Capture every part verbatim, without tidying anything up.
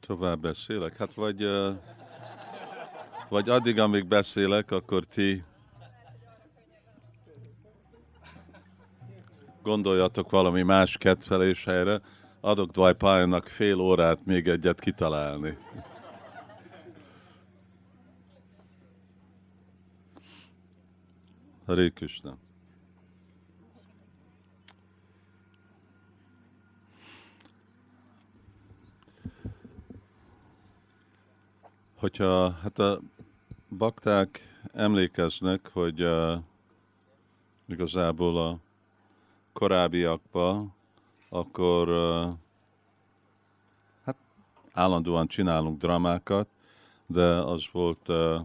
Tovább beszélek? Hát vagy, uh, vagy addig, amíg beszélek, akkor ti gondoljatok valami más kedvelés helyre. Adok Dvajpályának fél órát még egyet kitalálni. Hare Krishna. Hogyha hát a bakták emlékeznek, hogy uh, igazából a korábbiakban, akkor uh, hát állandóan csinálunk dramákat, de az volt uh,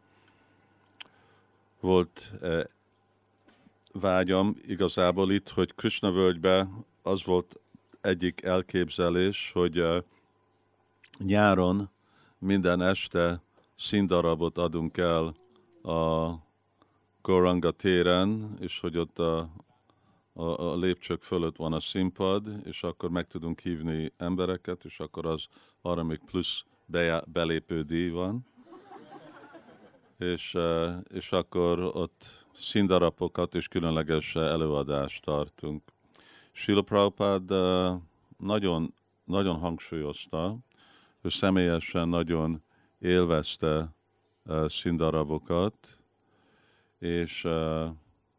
volt uh, vágyam igazából itt, hogy Krishna völgybe az volt egyik elképzelés, hogy uh, nyáron minden este színdarabot adunk el a Gauranga téren, és hogy ott a, a, a lépcsők fölött van a színpad, és akkor meg tudunk hívni embereket, és akkor az arra még plusz be, belépő díj van. És, és akkor ott színdarabokat és különleges előadást tartunk. Srila Prabhupád nagyon, nagyon hangsúlyozta, ő személyesen nagyon élvezte uh, színdarabokat, és, uh,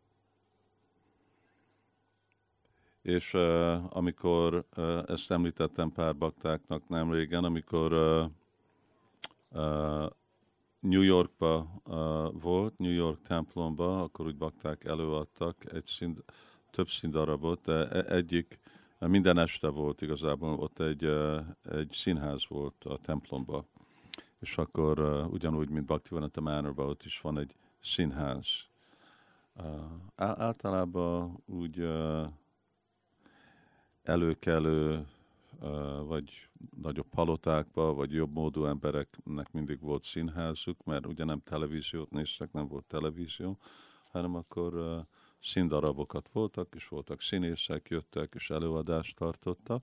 és uh, amikor uh, ezt említettem pár baktáknak nem régen, amikor uh, uh, New Yorkba uh, volt, New York templomba, akkor úgy bakták előadtak egy színd, több színdarabot, de egyik minden este volt igazából, ott egy, egy színház volt a templomba, és akkor uh, ugyanúgy, mint Bhaktivedanta Manorban, ott is van egy színház. Uh, általában úgy uh, előkelő, uh, vagy nagyobb palotákban, vagy jobb módú embereknek mindig volt színházuk, mert ugye nem televíziót néztek, nem volt televízió, hanem akkor uh, színdarabokat voltak, és voltak színészek, jöttek, és előadást tartottak.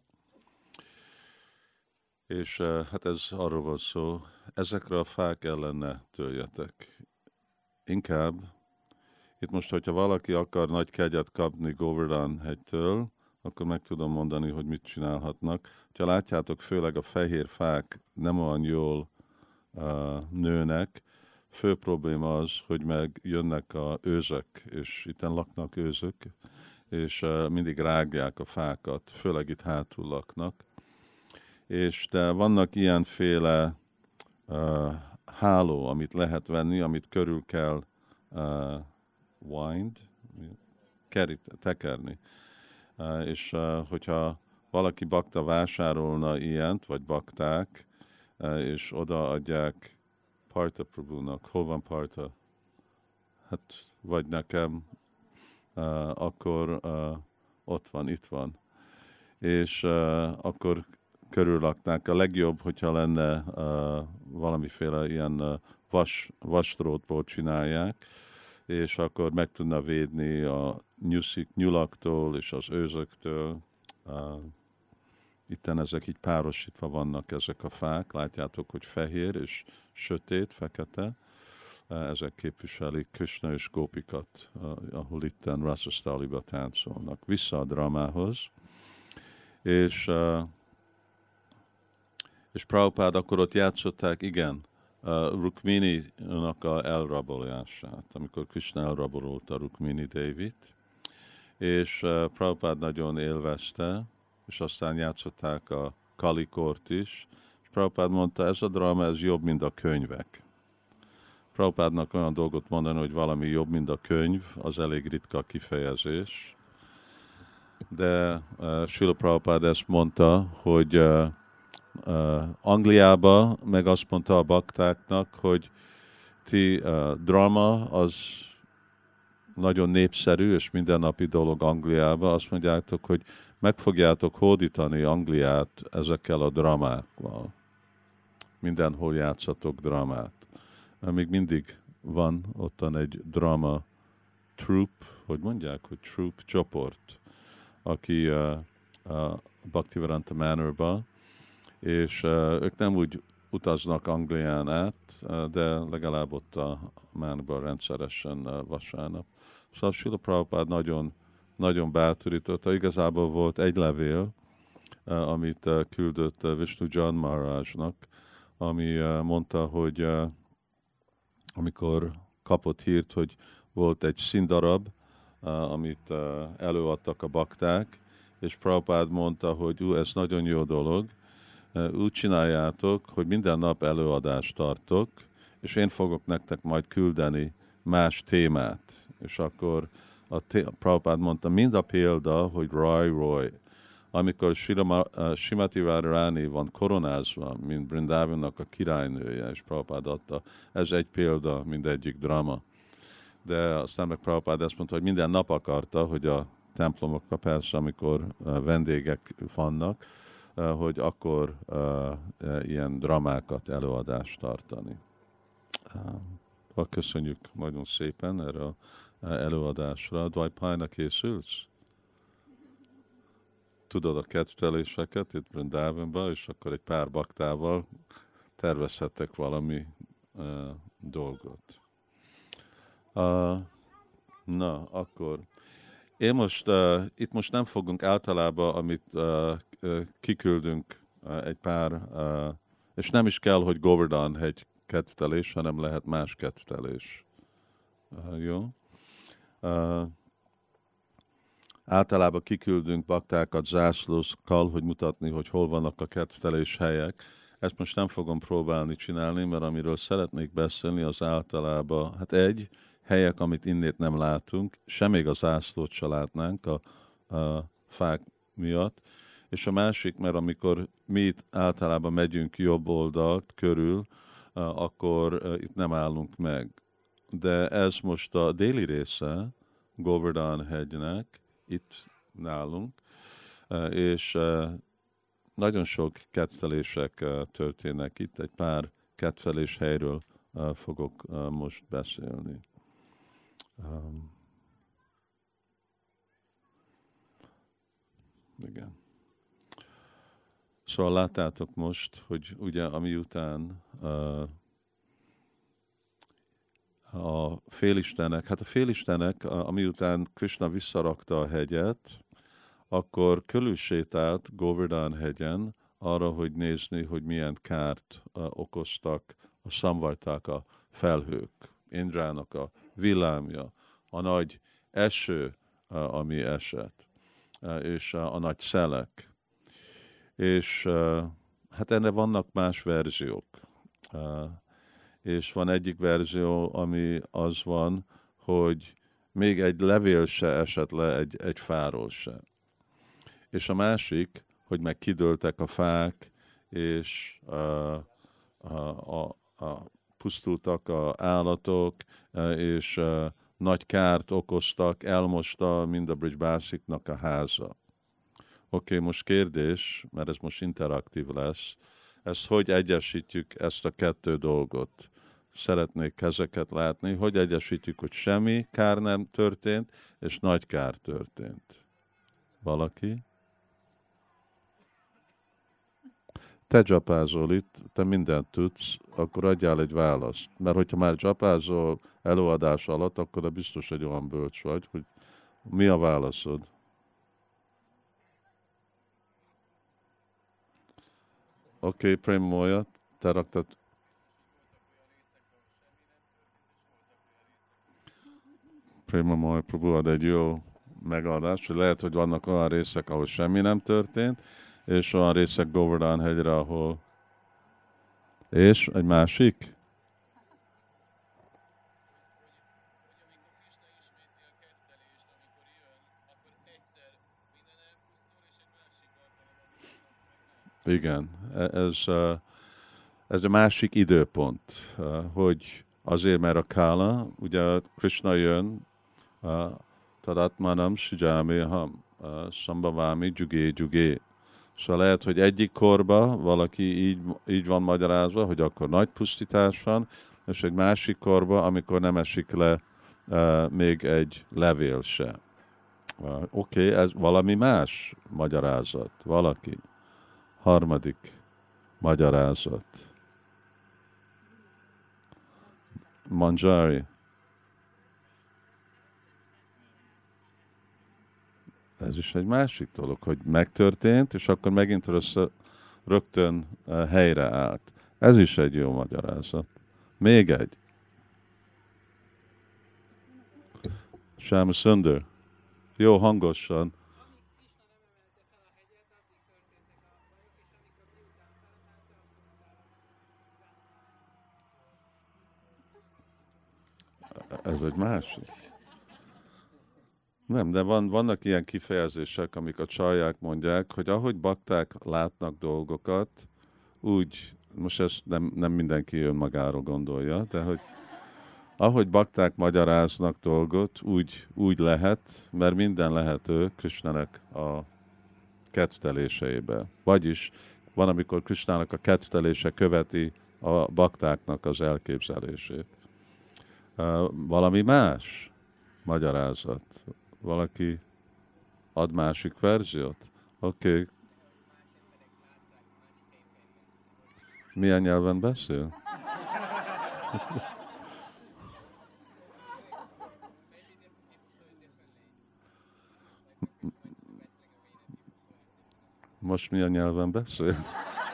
És hát ez arról volt szó, ezekre a fák ellen ne törjetek. Inkább, itt most, hogyha valaki akar nagy kegyet kapni Govardhan hegytől, akkor meg tudom mondani, hogy mit csinálhatnak. Ha látjátok, főleg a fehér fák nem olyan jól uh, nőnek, fő probléma az, hogy meg jönnek a őzök, és itten laknak őzök, és uh, mindig rágják a fákat, főleg itt hátul laknak. És de vannak ilyenféle uh, háló, amit lehet venni, amit körül kell uh, wind, kerít, tekerni. Uh, és uh, hogyha valaki bakta vásárolna ilyent, vagy bakták, uh, és odaadják Partha Prabhunak, hol van Partha? Hát vagy nekem, uh, akkor uh, ott van, itt van. És uh, akkor körüllaknák. A legjobb, hogyha lenne uh, valamiféle ilyen uh, vas, vasdrótból csinálják, és akkor meg tudna védni a nyuszik, nyulaktól és az őzöktől. Uh, itten ezek így párosítva vannak ezek a fák. Látjátok, hogy fehér és sötét, fekete. Uh, ezek képviselik Krishna és Gópikat, uh, ahol itten Rasasztáliba táncolnak. Vissza a dramához. És uh, És Prabhupád akkor ott játszották, igen, uh, Rukmini-nak a elrabolását, amikor Krishna elrabolta Rukmini Devit, és uh, Prabhupád nagyon élvezte, és aztán játszották a Kalikort is, és Prabhupád mondta, ez a dráma, ez jobb, mint a könyvek. Prabhupádnak olyan dolgot mondani, hogy valami jobb, mint a könyv, az elég ritka kifejezés, de uh, Srila Prabhupád ezt mondta, hogy uh, Uh, Angliába meg azt mondta a baktáknak, hogy ti uh, drama az nagyon népszerű és mindennapi dolog Angliába. Azt mondjátok, hogy meg fogjátok hódítani Angliát ezekkel a dramákkal. Mindenhol játszatok dramát. Még mindig van ottan egy drama troupe, hogy mondják, hogy troupe csoport, aki uh, uh, Bhaktivedanta Manorba, és uh, ők nem úgy utaznak Anglián át, uh, de legalább ott a Mánban rendszeresen uh, vasárnap. Szóval Srila Prabhupád nagyon, nagyon bátorította. Igazából volt egy levél, uh, amit uh, küldött uh, Vishnu Jan Maharajnak, ami uh, mondta, hogy uh, amikor kapott hírt, hogy volt egy színdarab, uh, amit uh, előadtak a bakták, és Prabhupád mondta, hogy ú, ez nagyon jó dolog, uh, úgy csináljátok, hogy minden nap előadást tartok, és én fogok nektek majd küldeni más témát. És akkor a, té- a Prabhupád mondta, mind a példa, hogy Roy Roy. Amikor Srimati Radharani van koronázva, mint Brindavannak a királynője, és Prabhupád adta, ez egy példa, mindegyik drama. De aztán meg Prabhupád ezt mondta, hogy minden nap akarta, hogy a templomokban persze, amikor vendégek vannak, hogy akkor ilyen dramákat, előadást tartani. Köszönjük nagyon szépen erre az előadásra. Dvajpájnak készülsz? Tudod a kedveléseket itt Brindavanban, és akkor egy pár baktával tervezhettek valami uh, dolgot. Uh, na, akkor én most, uh, itt most nem fogunk általában, amit uh, uh, kiküldünk uh, egy pár, uh, és nem is kell, hogy Govardhan hegy kedvelés, hanem lehet más kedvelés. Uh, jó? Uh, Általában kiküldünk baktákat zászlókkal, hogy mutatni, hogy hol vannak a kedvelés helyek. Ezt most nem fogom próbálni csinálni, mert amiről szeretnék beszélni, az általában, hát egy, helyek, amit innét nem látunk, sem még a zászlót se látnánk a, a fák miatt. És a másik, mert amikor mi itt általában megyünk jobb oldalt körül, akkor itt nem állunk meg. De ez most a déli része Govardhan hegynek, itt nálunk, és nagyon sok kedvelések történnek itt, egy pár kedvelés helyről fogok most beszélni. Igen. Szóval láttátok most, hogy ugye ami után a félistenek, hát a félistenek, ami után Krishna visszarakta a hegyet, akkor körülsétált Govardhan hegyen arra, hogy nézni, hogy milyen kárt uh, okoztak a szamvarták, a felhők, Indrának a villámja, a nagy eső, uh, ami esett, uh, és uh, a nagy szelek. És uh, hát ennek vannak más verziók. Uh, és van egyik verzió, ami az van, hogy még egy levél se esett le egy, egy fáról se. És a másik, hogy meg kidőltek a fák, és a, a, a, a pusztultak az állatok, és a, nagy kárt okoztak, elmosta mind a Brijbasiknak a háza. Oké, okay, most kérdés, mert ez most interaktív lesz, ezt hogy egyesítjük ezt a kettő dolgot? Szeretnék ezeket látni, hogy egyesítjük, hogy semmi kár nem történt, és nagy kár történt. Valaki? Te dzsapázol itt, te mindent tudsz, akkor adjál egy választ. Mert hogyha már dzsapázol előadás alatt, akkor biztos egy olyan bölcs vagy, hogy mi a válaszod? Oké, okay, Prem Moya, te raktad. Prema Moya Prabhu ad egy jó megadást, hogy lehet, hogy vannak olyan részek, ahol semmi nem történt, és olyan részek Govardhan hegyre, ahol... És egy másik? Igen, ez, ez a másik időpont, hogy azért, mert a Kála, ugye Krishna jön, Tadatmanam Sujameham, Sambhavami Jugé Jugé. Szóval lehet, hogy egyik korba valaki így, így van magyarázva, hogy akkor nagy pusztítás van, és egy másik korba, amikor nem esik le uh, még egy levél se. Uh, Oké, okay, ez valami más magyarázat. Valaki. Harmadik. magyarázat. Manjari. Ez is egy másik dolog, hogy megtörtént, és akkor megint össze, rögtön helyreállt. Ez is egy jó magyarázat. Még egy. Shyama Sundar. Jó, hangosan. Ez egy másik. Nem, de van, vannak ilyen kifejezések, amik a csalják mondják, hogy ahogy bakták látnak dolgokat, úgy, most ezt nem, nem mindenki önmagáról gondolja, de hogy ahogy bakták magyaráznak dolgot, úgy, úgy lehet, mert minden lehető Krisnának a kedvteléseibe. Vagyis van, amikor Krisnának a kedvtelése követi a baktáknak az elképzelését. Uh, valami más magyarázat. Valaki ad másik verziót? Oké. Okay. Milyen nyelven beszél? Most milyen nyelven beszél?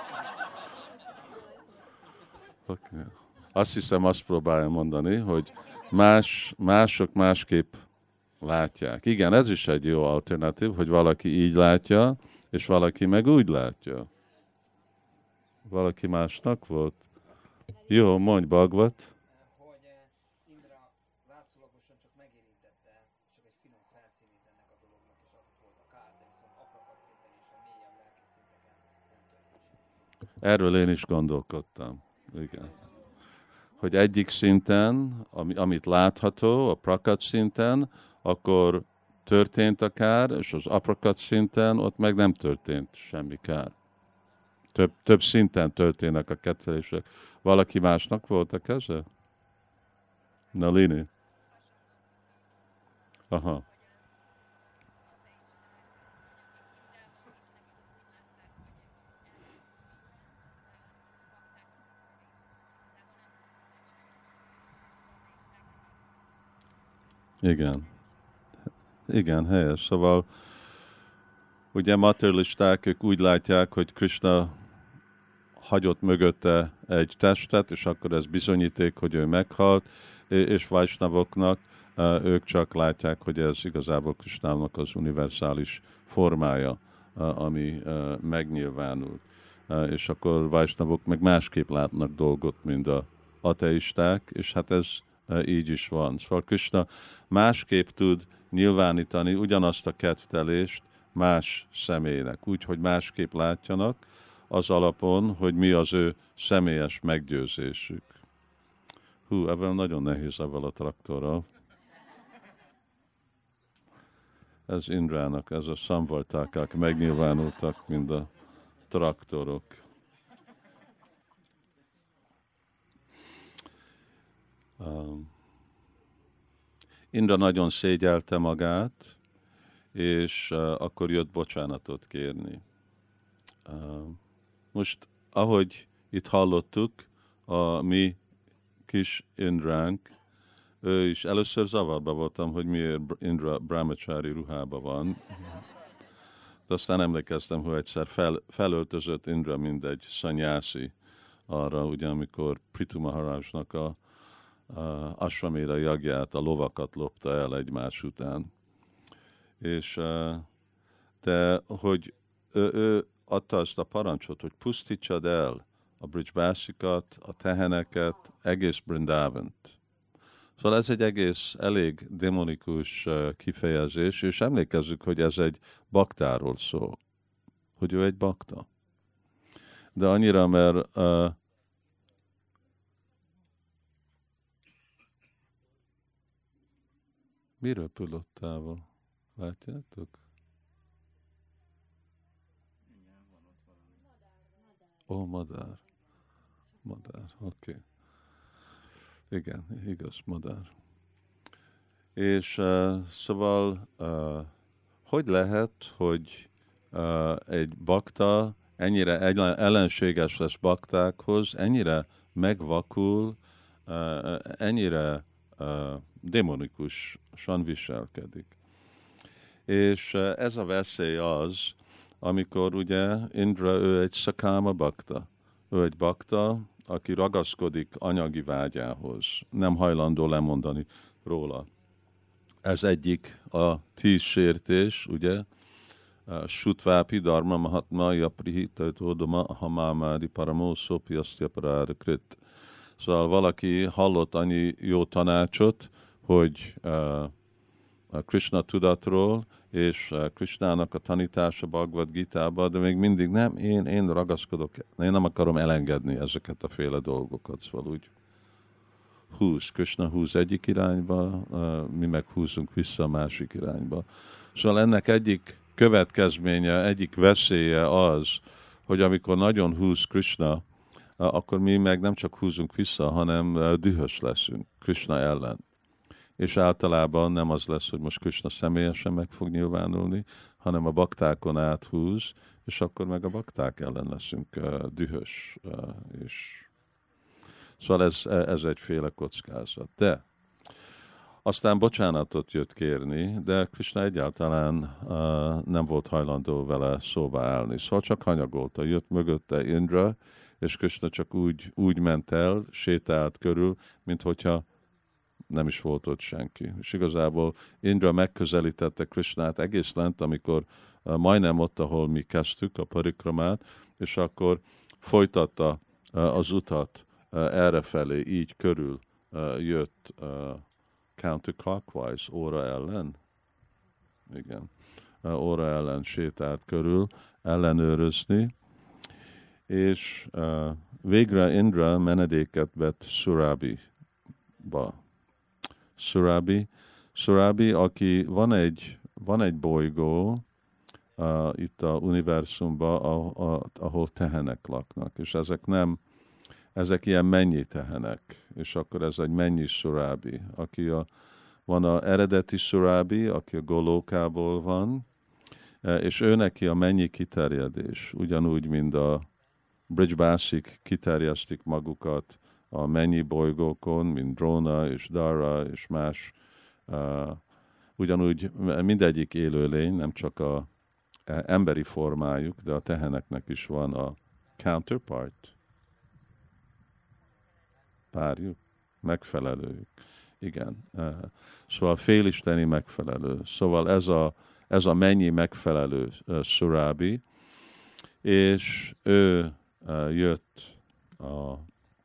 Okay. Azt hiszem, azt próbálja mondani, hogy más, mások másképp látják. Igen, ez is egy jó alternatív, hogy valaki így látja, és valaki meg úgy látja. Valaki másnak volt? Jó, mondj Bhagvat. Hogy Indra látszólagosan csak megérintette, csak egy finom felszínét ennek a dolognak, és ott volt a kár, de viszont aprakat szinten és a mélyebb lelki szinteken nem történt. Erről én is gondolkodtam. Igen. Hogy egyik szinten, ami, amit látható, a prakat szinten, akkor történt a kár, és az aprakat szinten ott meg nem történt semmi kár. Több, több szinten történnek a kettelések. Valaki másnak volt a keze? Nalini? Aha. Igen. Igen, helyes. Szóval ugye materialisták, ők úgy látják, hogy Krishna hagyott mögötte egy testet, és akkor ez bizonyíték, hogy ő meghalt, és Vaisnavoknak ők csak látják, hogy ez igazából Krishnának az univerzális formája, ami megnyilvánult. És akkor Vaisnavok meg másképp látnak dolgot, mint a ateisták, és hát ez így is van. Szóval Krishna másképp tud nyilvánítani ugyanazt a kedvtelést más személynek, úgy, hogy másképp látjanak, az alapon, hogy mi az ő személyes meggyőzésük. Hú, ebben nagyon nehéz ebben a traktorral. Ez Indrának, ez a szamvartákák megnyilvánultak, mint a traktorok. Um, Indra nagyon szégyelte magát, és uh, akkor jött bocsánatot kérni. Uh, most, ahogy itt hallottuk, a mi kis Indránk, ő is először zavarba voltam, hogy miért Indra brahmachari ruhában van. De aztán emlékeztem, hogy egyszer fel, felöltözött Indra, mint egy szanyászi arra, ugye, amikor Prithu Maharajnak a, a Ashvaméda jagját, a lovakat lopta el egymás után. És, de hogy ő, ő adta azt a parancsot, hogy pusztítsad el a Brijbásikat, a teheneket, egész Brindavant. Szóval ez egy egész elég demonikus kifejezés, és emlékezzük, hogy ez egy baktáról szól, hogy ő egy bakta. De annyira, mert uh, miről pülöttával? Látjátok? Ó, oh, madár. Madár, oké. Okay. Igen, igaz, madár. És uh, szóval, uh, hogy lehet, hogy uh, egy bakta ennyire ellenséges lesz baktákhoz, ennyire megvakul, ennyire démonikusan viselkedik. És ez a veszély az, amikor ugye Indra, ő egy szakáma bakta. Ő egy bakta, aki ragaszkodik anyagi vágyához, nem hajlandó lemondani róla. Ez egyik a tíz sértés, ugye? Sutvápi dharma mahatma yaprihita todama hamámádi paramószopi asztyaparára krit. Szóval valaki hallott annyi jó tanácsot, hogy uh, a Krishna tudatról, és uh, Krishnának a tanítása Bhagavad Gítába, de még mindig nem, én, én ragaszkodok, én nem akarom elengedni ezeket a féle dolgokat, szóval úgy húz, Krishna húz egyik irányba, uh, mi meg húzunk vissza a másik irányba. Szóval ennek egyik következménye, egyik veszélye az, hogy amikor nagyon húz Krishna, akkor mi meg nem csak húzunk vissza, hanem dühös leszünk Krishna ellen. És általában nem az lesz, hogy most Krishna személyesen meg fog nyilvánulni, hanem a baktákon áthúz, és akkor meg a bakták ellen leszünk dühös. És... Szóval ez, ez egyféle kockázat. De aztán bocsánatot jött kérni, de Krishna egyáltalán uh, nem volt hajlandó vele szóba állni. Szóval csak hanyagolta. Jött mögötte Indra, és Krishna csak úgy, úgy ment el, sétált körül, mint hogyha nem is volt ott senki. És igazából Indra megközelítette Krishnát egész lent, amikor uh, majdnem ott, ahol mi kezdtük a parikramát, és akkor folytatta uh, az utat uh, errefelé, így körül uh, jött uh, counterclockwise, óra ellen. Igen. Uh, óra ellen sétált körül, ellenőrözni, és uh, végre Indra menedéket vett Surabi-ba. Surabi, Surabi, aki van egy, van egy bolygó uh, itt a univerzumban, ahol tehenek laknak, és ezek nem, ezek ilyen mennyi tehenek, és akkor ez egy mennyi Surabi, aki a, van a eredeti Surabi, aki a Golókából van, és ő neki a mennyi kiterjedés, ugyanúgy, mint a Brijbászik kiterjesztik magukat a mennyi bolygókon, mint Drona és Dara és más, uh, ugyanúgy mindegyik élőlény, nem csak a emberi formájuk, de a teheneknek is van a counterpart, párjuk, megfelelőjük. Igen. Uh, szóval félisteni megfelelő. Szóval ez a, ez a mennyi megfelelő uh, Surabi, és ő uh, jött a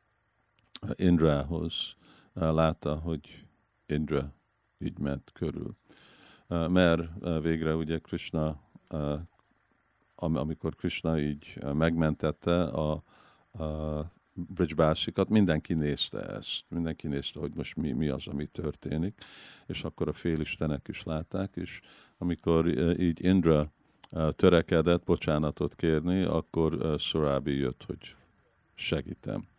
Indrához, uh, látta, hogy Indra így ment körül. Uh, mert uh, végre ugye Krishna, uh, am- amikor Krishna így uh, megmentette a, a Brijbásikat, mindenki nézte ezt, mindenki nézte, hogy most mi, mi az, ami történik, és akkor a félistenek is látták, és amikor uh, így Indra uh, törekedett bocsánatot kérni, akkor uh, Surabi jött, hogy segítem.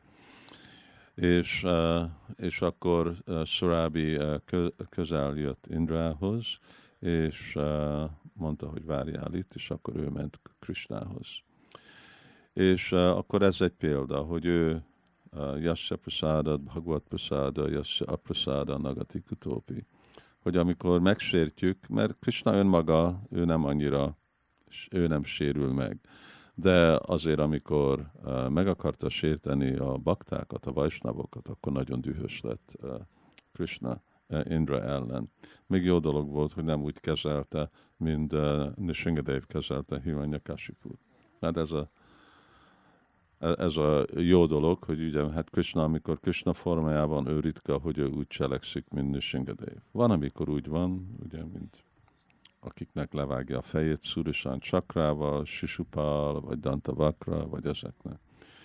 És, uh, és akkor uh, Surabi uh, közel jött Indrához, és uh, mondta, hogy várjál itt, és akkor ő ment Krishnához. És uh, akkor ez egy példa, hogy ő uh, Yasya Prasada, Bhagavad Prasada, Yasya Aprasada, Nagati Kutópi. Hogy amikor megsértjük, mert Krishna önmaga, ő nem annyira, ő nem sérül meg. De azért, amikor uh, meg akarta sérteni a baktákat, a vajsnavokat, akkor nagyon dühös lett uh, Krishna uh, Indra ellen. Még jó dolog volt, hogy nem úgy kezelte, mint uh, Nisringadev kezelte Hiranyakashiput. Hát ez a, ez a jó dolog, hogy ugye, hát Krishna, amikor Krishna formájában ő ritka, hogy ő úgy cselekszik, mint Nisringadev. Van, amikor úgy van, ugye, mint akiknek levágja a fejét Szurisan Csakrával, Sisupal, vagy Dantavakra, vagy ezeknek.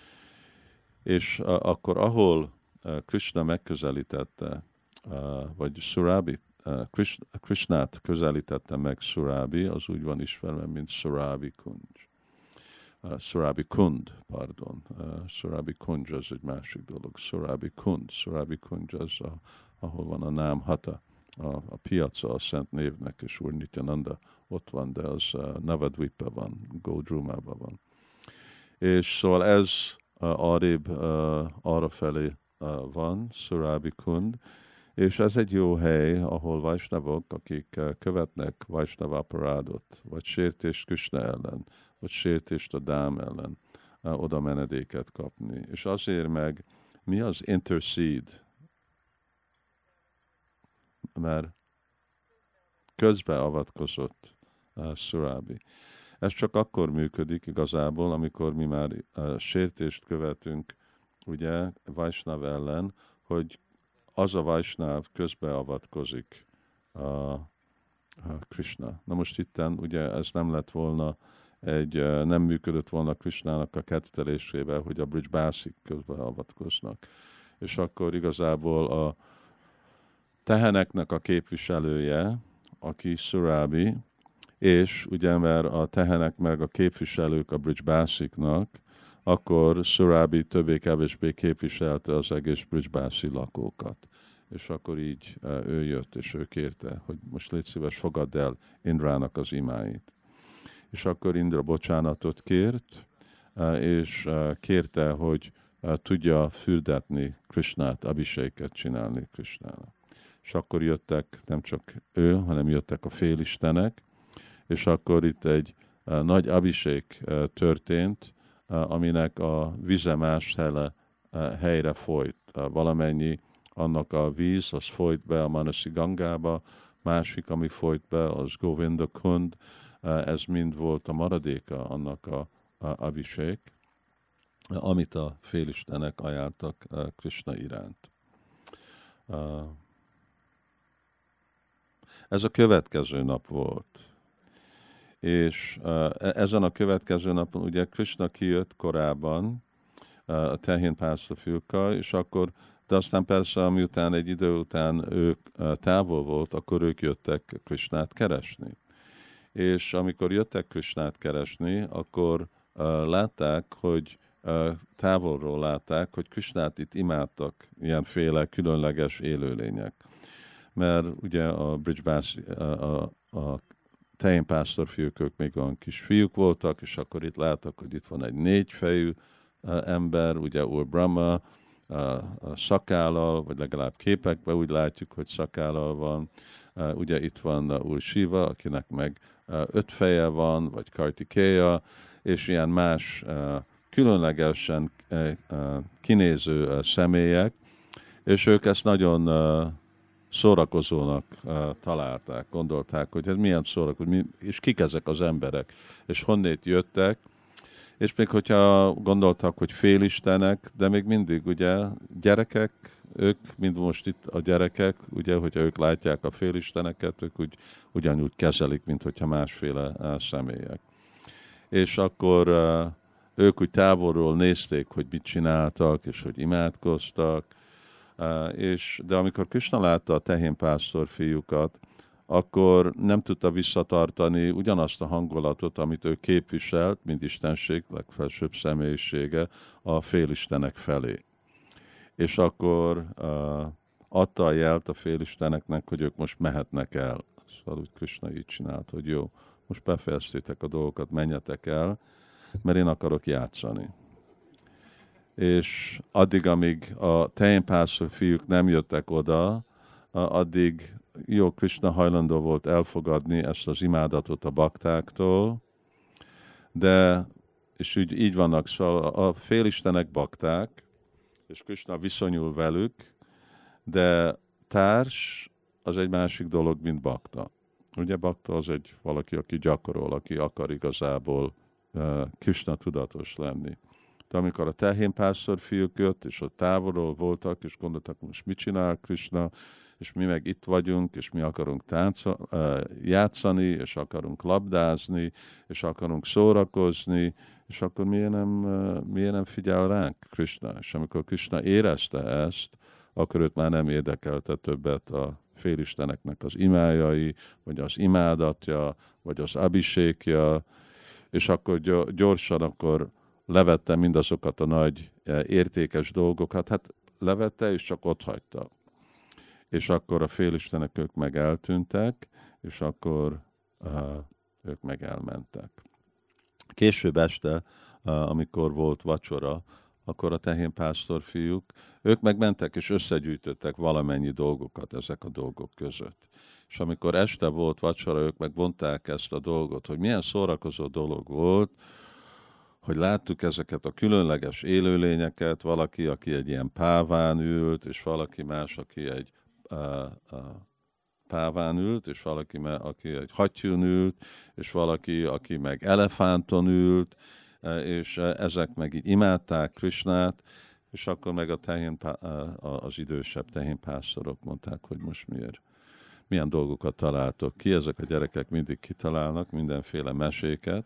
És uh, akkor, ahol uh, Krishna megközelítette, uh, vagy Surabi, uh, Krishna, Krishnát közelítette meg Surabi, az úgy van ismerve, mint Surabi Kunj. Uh, Surabi Kund, pardon. Uh, Surabi Kunj az egy másik dolog. Surabi Kund. Surabi Kunj az, a, ahol van a Nám Hata. A, a piaca a szent névnek, és Úr Nityananda ott van, de az uh, Navadvipa van, Godrumában van. És szóval ez uh, arrébb uh, arra felé uh, van, Surabhi Kund, és ez egy jó hely, ahol Vaisnavok, akik uh, követnek Vaisnava aparádot, vagy sértést Krishna ellen, vagy sértést a Dám ellen, uh, oda menedéket kapni. És azért meg mi az intercede? Mert közbeavatkozott uh, Surabhi. Ez csak akkor működik igazából, amikor mi már uh, sértést követünk, ugye, Vaisnav ellen, hogy az a Vaisnav közbeavatkozik a, a Krishna. Na most itten ugye ez nem lett volna egy, uh, nem működött volna Krishnának a kettelésével, hogy a Brijbásik közbeavatkoznak. És akkor igazából a teheneknek a képviselője, aki Surabhi, és ugye mert a tehenek meg a képviselők a Brijbasiknak, akkor Surabhi többé-kevésbé képviselte az egész Brijbasi lakókat. És akkor így ő jött, és ő kérte, hogy most légy szíves, fogadd el Indrának az imáit. És akkor Indra bocsánatot kért, és kérte, hogy tudja fürdetni Krishnát, abhiséket csinálni Krishnának. És akkor jöttek nem csak ő, hanem jöttek a félistenek, és akkor itt egy uh, nagy abhisék uh, történt, uh, aminek a vize más hele, uh, helyre folyt. Uh, valamennyi annak a víz, az folyt be a Manasi Gangába, másik, ami folyt be, az Govinda Kund, uh, ez mind volt a maradéka annak a, a abhisék, uh, amit a félistenek ajánltak uh, Krishna iránt. Uh, ez a következő nap volt. És uh, ezen a következő napon ugye Krishna kijött korábban uh, a tehén pásztorfiúkkal, és akkor, de aztán persze, miután egy idő után ők uh, távol volt, akkor ők jöttek Krishnát keresni. És amikor jöttek Krishnát keresni, akkor uh, látták, hogy uh, távolról látták, hogy Krishnát itt imádtak ilyenféle különleges élőlények. Mert ugye a Brijbási, a, a, a tehénpásztorfiúk, ők még olyan kis fiúk voltak, és akkor itt láttak, hogy itt van egy négyfejű uh, ember, ugye Úr Brahma, uh, a szakállal, vagy legalább képekben úgy látjuk, hogy szakállal van. Uh, ugye itt van uh, Úr Shiva, akinek meg uh, öt feje van, vagy Kartikeya, és ilyen más uh, különlegesen uh, uh, kinéző uh, személyek, és ők ezt nagyon uh, szórakozónak uh, találták, gondolták, hogy ez milyen szórakozó, és kik ezek az emberek, és honnét jöttek, és még hogyha gondoltak, hogy félistenek, de még mindig ugye gyerekek, ők, mind most itt a gyerekek, ugye, hogyha ők látják a félisteneket, ők úgy, ugyanúgy kezelik, mint hogyha másféle uh, személyek. És akkor uh, ők úgy távolról nézték, hogy mit csináltak, és hogy imádkoztak, Uh, és, de amikor Krishna látta a tehénpásztor fiúkat, akkor nem tudta visszatartani ugyanazt a hangulatot, amit ő képviselt, mint istenség, legfelsőbb személyisége a félistenek felé. És akkor uh, adta a jelt a félisteneknek, hogy ők most mehetnek el. Szóval úgy Krishna így csinált, hogy jó, most befejeztétek a dolgokat, menjetek el, mert én akarok játszani. És addig, amíg a tehénpásztor fiúk nem jöttek oda, addig jó, Krishna hajlandó volt elfogadni ezt az imádatot a baktáktól, de, és úgy, így vannak, szóval a félistenek bakták, és Krishna viszonyul velük, de társ az egy másik dolog, mint bakta. Ugye bakta az egy valaki, aki gyakorol, aki akar igazából uh, Krishna tudatos lenni. De amikor a tehénpásztor fiúk jött, és ott távolról voltak, és gondoltak, most mit csinál Krishna, és mi meg itt vagyunk, és mi akarunk tánca, játszani, és akarunk labdázni, és akarunk szórakozni, és akkor miért nem, miért nem figyel ránk Krishna? És amikor Krishna érezte ezt, akkor őt már nem érdekelte többet a félisteneknek az imájai, vagy az imádatja, vagy az abhisékja, és akkor gyorsan akkor levette mindazokat a nagy értékes dolgokat, hát levette és csak ott hagyta. És akkor a félistenek ők meg eltűntek, és akkor uh, ők meg elmentek. Később este amikor volt vacsora, akkor a tehénpásztor fiúk, ők meg mentek és összegyűjtöttek valamennyi dolgokat ezek a dolgok között. És amikor este volt vacsora, ők meg vonták ezt a dolgot, hogy milyen szórakozó dolog volt, hogy láttuk ezeket a különleges élőlényeket, valaki, aki egy ilyen páván ült, és valaki más, aki egy uh, uh, páván ült, és valaki, aki egy hattyún ült, és valaki, aki meg elefánton ült, és ezek meg így imádták Krisnát, és akkor meg a tehén, az idősebb tehénpásztorok mondták, hogy most miért, milyen dolgokat találtok ki, ezek a gyerekek mindig kitalálnak mindenféle meséket,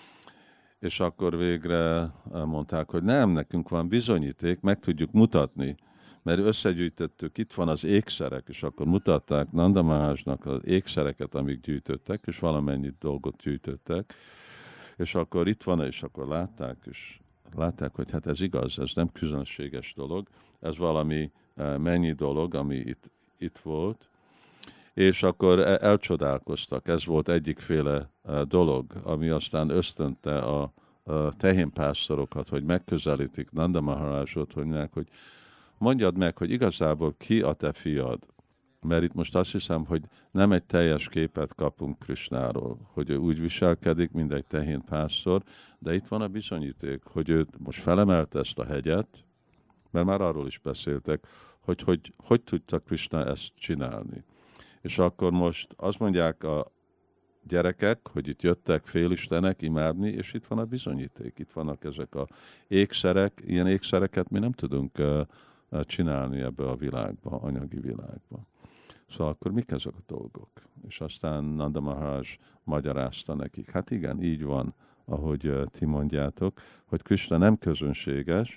és akkor végre mondták, hogy nem, nekünk van bizonyíték, meg tudjuk mutatni, mert összegyűjtöttük, itt van az ékszerek, és akkor mutatták Nanda Mahārājnak az ékszereket, amik gyűjtöttek, és valamennyi dolgot gyűjtöttek, és akkor itt van, és akkor látták, és látták, hogy hát ez igaz, ez nem különleges dolog, ez valami mennyi dolog, ami itt, itt volt, és akkor elcsodálkoztak, ez volt egyikféle dolog, ami aztán ösztönte a, a tehénpásztorokat, hogy megközelítik Nanda Mahārājot, hogy mondják, hogy mondjad meg, hogy igazából ki a te fiad. Mert itt most azt hiszem, hogy nem egy teljes képet kapunk Krisnáról, hogy ő úgy viselkedik, mint egy tehénpásztor, de itt van a bizonyíték, hogy ő most felemelte ezt a hegyet, mert már arról is beszéltek, hogy hogy, hogy tudta Krisna ezt csinálni. És akkor most azt mondják a gyerekek, hogy itt jöttek félistenek imádni, és itt van a bizonyíték, itt vannak ezek a ékszerek, ilyen ékszereket mi nem tudunk uh, csinálni ebbe a világba, anyagi világba. Szóval akkor mik ezek a dolgok? És aztán Nanda Mahārāj magyarázta nekik. Hát igen, így van, ahogy uh, ti mondjátok, hogy Krisna nem közönséges.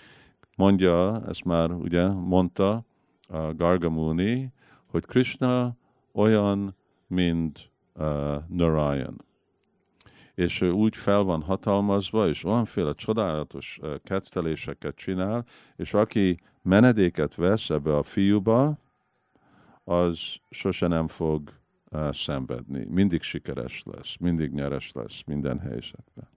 Mondja, ezt már ugye mondta uh, Garga Muni, hogy Krisna olyan, mint uh, Narayan. És ő úgy fel van hatalmazva, és olyanféle csodálatos uh, ketteléseket csinál, és aki menedéket vesz ebbe a fiúba, az sose nem fog uh, szenvedni. Mindig sikeres lesz, mindig nyeres lesz minden helyzetben.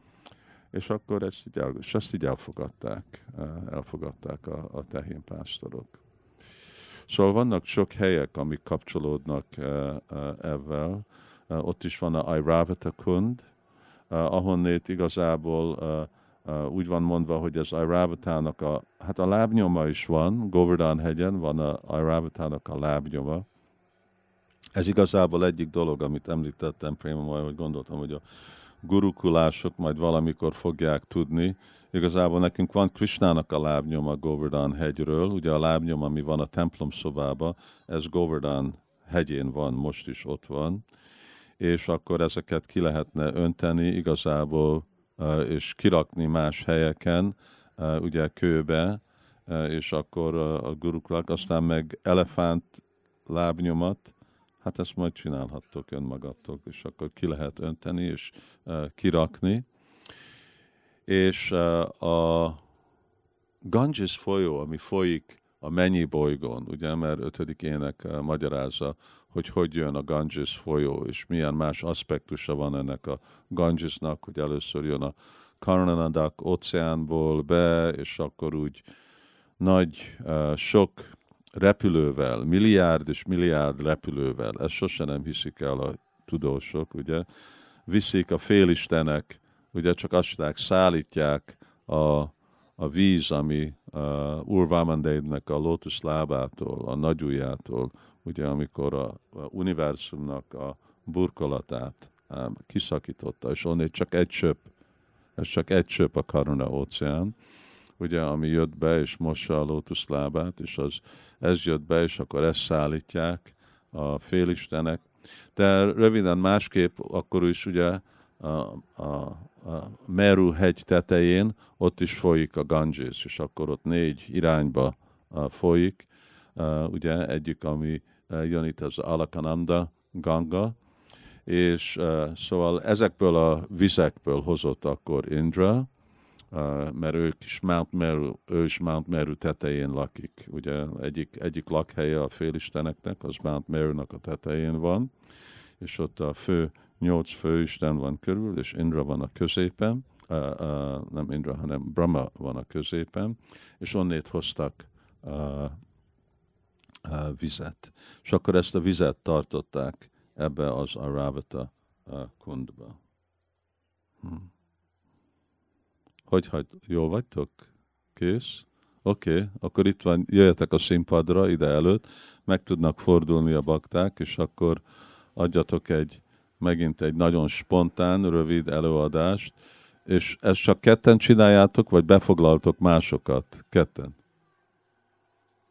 És akkor ezt így, el, és ezt így elfogadták, uh, elfogadták a, a tehénpásztorok. Szóval vannak sok helyek, amik kapcsolódnak uh, uh, ezzel. Uh, ott is van a Airavata Kund, uh, ahonnét igazából uh, Uh, úgy van mondva, hogy az Airavatának a, hát a lábnyoma is van, Govardhan hegyen van a Airavatának a lábnyoma. Ez igazából egyik dolog, amit említettem, Préma, hogy gondoltam, hogy a gurukulások majd valamikor fogják tudni. Igazából nekünk van Krisnának a lábnyoma Govardhan hegyről, ugye a lábnyom, ami van a templom szobában, ez Govardhan hegyén van, most is ott van, és akkor ezeket ki lehetne önteni igazából, és kirakni más helyeken, ugye kőbe, és akkor a guruklak, aztán meg elefánt lábnyomat, hát ezt majd csinálhattok önmagatok, és akkor ki lehet önteni, és kirakni. És a Ganges folyó, ami folyik a Mennyi bolygón, ugye, mert ötödik ének magyarázza, hogy hogy jön a Ganges folyó, és milyen más aspektusa van ennek a Gangesnak, hogy először jön a Karnanadak óceánból be, és akkor úgy nagy, uh, sok repülővel, milliárd és milliárd repülővel, ezt sose nem hiszik el a tudósok, ugye, viszik a félistenek, ugye csak azt mondják, szállítják a, a víz, ami uh, Urvamandeidnek a lótusz lábától, a nagyujjától, ugye amikor a, a univerzumnak a burkolatát um, kiszakította, és onnét csak egy csöpp, ez csak egy csöpp a Karuna óceán, ugye, ami jött be, és mossa a lótusz lábát, és az, ez jött be, és akkor ezt szállítják a félistenek. De röviden másképp, akkor is ugye a, a, a Meru hegy tetején, ott is folyik a Ganges, és akkor ott négy irányba uh, folyik, uh, ugye egyik, ami uh, jön itt az Alakananda Ganga, és uh, szóval ezekből a vizekből hozott akkor Indra, uh, mert ők is Mount Meru, ő is Mount Meru tetején lakik. Ugye egyik, egyik lakhelye a félisteneknek, az Mount Merunak a tetején van, és ott a fő, nyolc főisten van körül, és Indra van a középen, uh, uh, nem Indra, hanem Brahma van a középen, és onnét hoztak uh, uh, vizet. És akkor ezt a vizet tartották ebbe az Aravata uh, kundba. Hm. Hogy, hogy jól vagytok? Kész? Oké, okay. Akkor itt van, jöjjetek a színpadra ide előtt, meg tudnak fordulni a bakták, és akkor adjatok egy, megint egy nagyon spontán, rövid előadást, és ezt csak ketten csináljátok, vagy befoglaltok másokat? Ketten.